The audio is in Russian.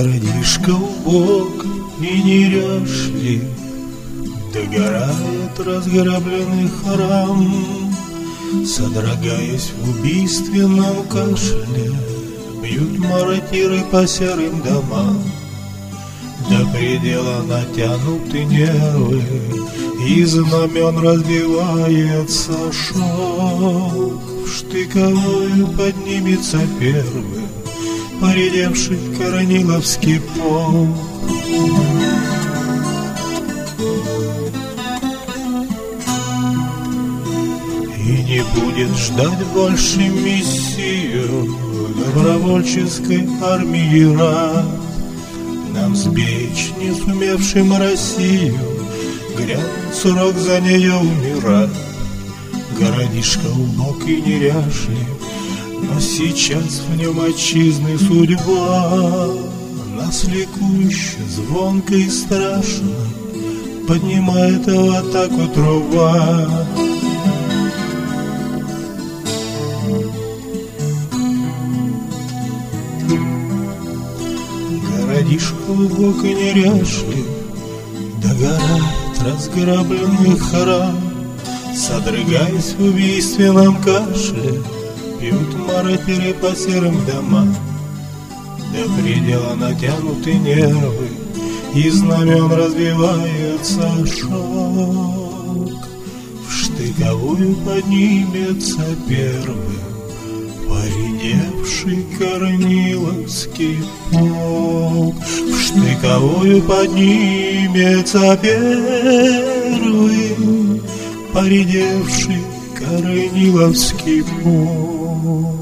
Городишко убог и неряшлив, догорает разграбленный храм. Содрогаясь в убийственном кашле, бьют мародеры по серым домам. До предела натянуты нервы, из знамен разбивается шелк. В штыковую поднимется первый поредевший Корниловский полк. И не будет ждать больше миссию добровольческой армии рад. Нам сберечь не сумевшим Россию, грянет срок за нее умирать. Городишко убог и неряшлив, но сейчас в нем отчизны судьба. Нас ликующе, звонко и страшно поднимает в атаку труба. Городишко убог и неряшлив, догорает разграбленный храм. Содрогаясь в убийственном кашле, пьют мародеры по серым домам. До предела натянуты нервы, из знамен разбивается шелк. В штыковую поднимется первый поредевший Корниловский полк. В штыковую поднимется первый поредевший Корниловский полк.